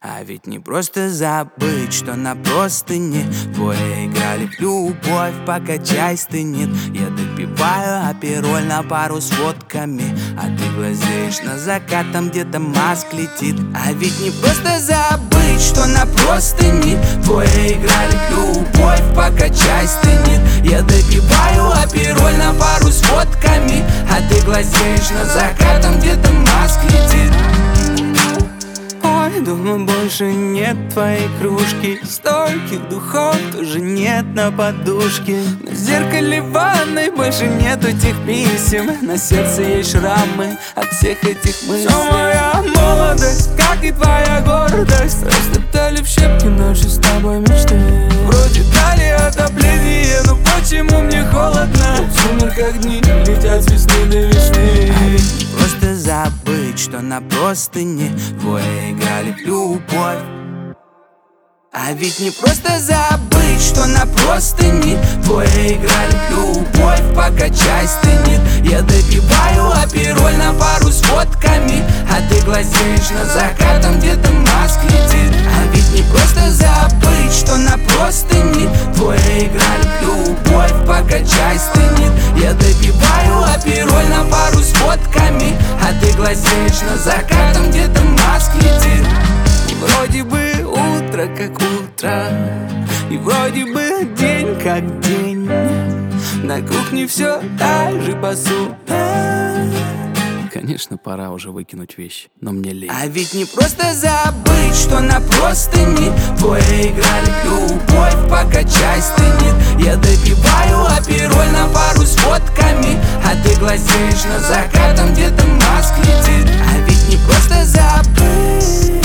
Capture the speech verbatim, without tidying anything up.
А ведь не просто забыть, что на простыне двое играли в любовь, пока чай стынет. Я допиваю апероль на пару с водками, а ты глазеешь на закат, там где-то Маск летит. А ведь не просто забыть, что на простыне двое играли в любовь, пока чай стынет. Я допиваю апероль на пару с водками, а ты глазеешь на закат, там где-то Маск летит. Ой, дома больше нет твоей кружки, стольких духов тоже нет на подушке. На зеркале ванной больше нету тех писем, на сердце есть шрамы от всех этих мыслей. Все моя молодость, как и твоя гордость, растоптали в щепки наши с тобой мечты. Вроде дали отопление, но почему мне холодно? В сумерках дни летят с весны до весны. А ведь не просто забыть, что на простыне двое играли в любовь. А ведь не просто забыть, что на простыне двое играли в любовь, пока чай стынет. Я допиваю апероль на пару с водками, а ты глазеешь на закат, там где-то Маск летит. А ведь не просто забыть, что на простыне двое играли в любовь, пока чай стынет. Я допиваю апероль на пару с водками, а ты глазеешь на закат, там где-то Маск летит. И вроде бы утро как утро, и вроде бы день как день, на кухне все так же посуда. Конечно, пора уже выкинуть вещи, но мне лень. А ведь не просто забыть, что на простыне двое играли в любовь, пока чай стынет. Я допиваю апероль на пару с водками, а ты глазеешь на закат, там где-то Маск летит. А ведь не просто забыть.